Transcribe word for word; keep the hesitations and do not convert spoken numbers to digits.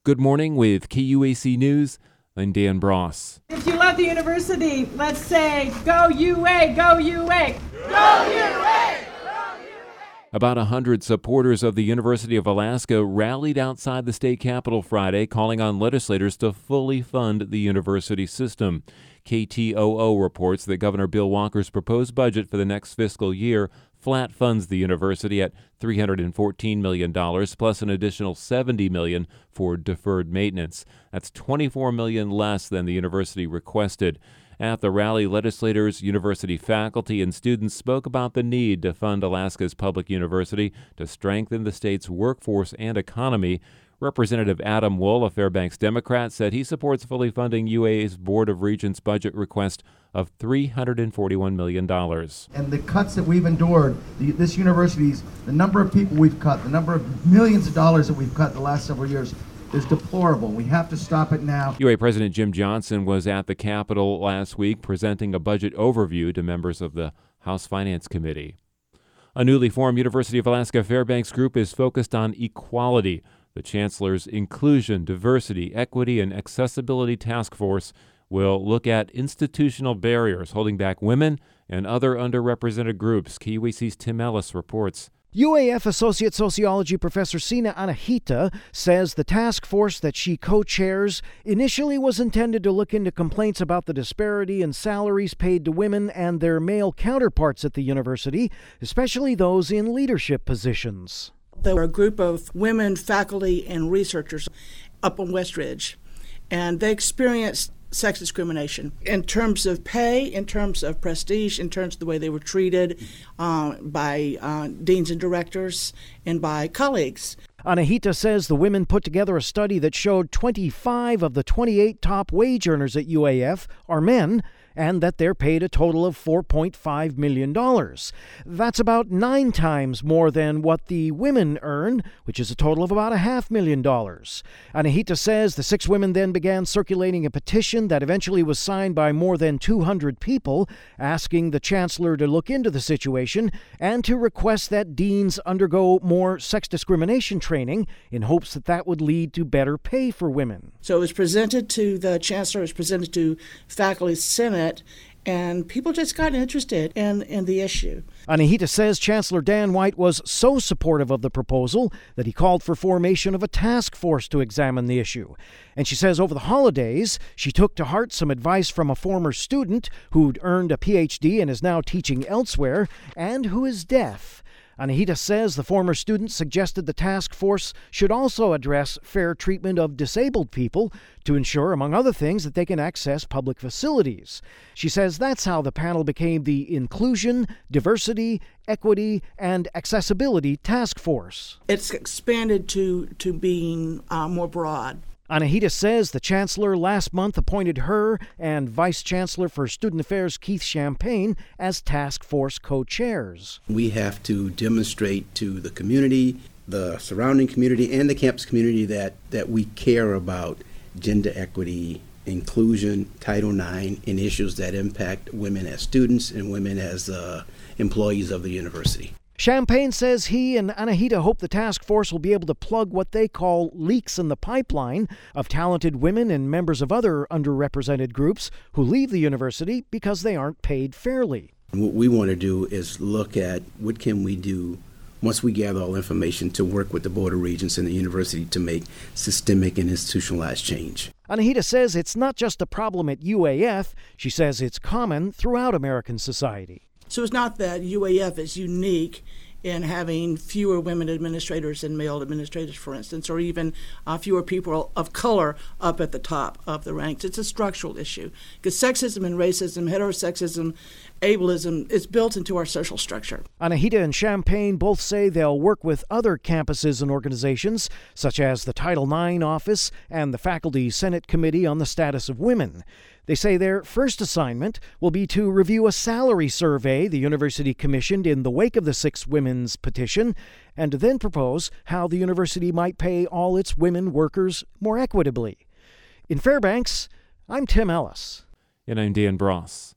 Good morning with K U A C News. I'm Dan Bross. If you love the university, let's say, go U A, go U A, go U A! About one hundred supporters of the University of Alaska rallied outside the state capitol Friday, calling on legislators to fully fund the university system. K T O O reports that Governor Bill Walker's proposed budget for the next fiscal year flat funds the university at three hundred fourteen million dollars, plus an additional seventy million dollars for deferred maintenance. That's twenty-four million dollars less than the university requested. At the rally, legislators, university faculty, and students spoke about the need to fund Alaska's public university to strengthen the state's workforce and economy. Representative Adam Wohl, a Fairbanks Democrat, said he supports fully funding U A A's Board of Regents budget request of three hundred forty-one million dollars. And the cuts that we've endured, the, this university's, the number of people we've cut, the number of millions of dollars that we've cut the last several years is deplorable. We have to stop it now. U A President Jim Johnson was at the Capitol last week presenting a budget overview to members of the House Finance Committee. A newly formed University of Alaska Fairbanks group is focused on equality. The Chancellor's Inclusion, Diversity, Equity, and Accessibility Task Force will look at institutional barriers holding back women and other underrepresented groups. K U A C's Tim Ellis reports. U A F Associate Sociology Professor Sina Anahita says the task force that she co-chairs initially was intended to look into complaints about the disparity in salaries paid to women and their male counterparts at the university, especially those in leadership positions. There were a group of women faculty and researchers up on West Ridge, and they experienced sex discrimination in terms of pay, in terms of prestige, in terms of the way they were treated uh, by uh, deans and directors and by colleagues. Anahita says the women put together a study that showed twenty-five of the twenty-eight top wage earners at U A F are men, and that they're paid a total of four point five million dollars. That's about nine times more than what the women earn, which is a total of about a half million dollars. Anahita says the six women then began circulating a petition that eventually was signed by more than two hundred people, asking the chancellor to look into the situation and to request that deans undergo more sex discrimination training in hopes that that would lead to better pay for women. So it was presented to the chancellor, it was presented to faculty senate, and people just got interested in, in the issue. Anahita says Chancellor Dan White was so supportive of the proposal that he called for formation of a task force to examine the issue. And she says over the holidays, she took to heart some advice from a former student who'd earned a P H D and is now teaching elsewhere and who is deaf. Anahita says the former student suggested the task force should also address fair treatment of disabled people to ensure, among other things, that they can access public facilities. She says that's how the panel became the Inclusion, Diversity, Equity, and Accessibility Task Force. It's expanded to, to being uh, more broad. Anahita says the chancellor last month appointed her and Vice Chancellor for Student Affairs Keith Champagne as task force co-chairs. We have to demonstrate to the community, the surrounding community, and the campus community that, that we care about gender equity, inclusion, Title nine, and issues that impact women as students and women as uh, employees of the university. Champagne says he and Anahita hope the task force will be able to plug what they call leaks in the pipeline of talented women and members of other underrepresented groups who leave the university because they aren't paid fairly. What we want to do is look at what can we do once we gather all information to work with the Board of Regents and the university to make systemic and institutionalized change. Anahita says it's not just a problem at U A F. She says it's common throughout American society. So it's not that U A F is unique in having fewer women administrators than male administrators, for instance, or even uh, fewer people of color up at the top of the ranks. It's a structural issue because sexism and racism, heterosexism, ableism is built into our social structure. Anahita and Champagne both say they'll work with other campuses and organizations, such as the Title nine office and the Faculty Senate Committee on the Status of Women. They say their first assignment will be to review a salary survey the university commissioned in the wake of the Six Women's petition, and to then propose how the university might pay all its women workers more equitably. In Fairbanks, I'm Tim Ellis. And I'm Dan Bross.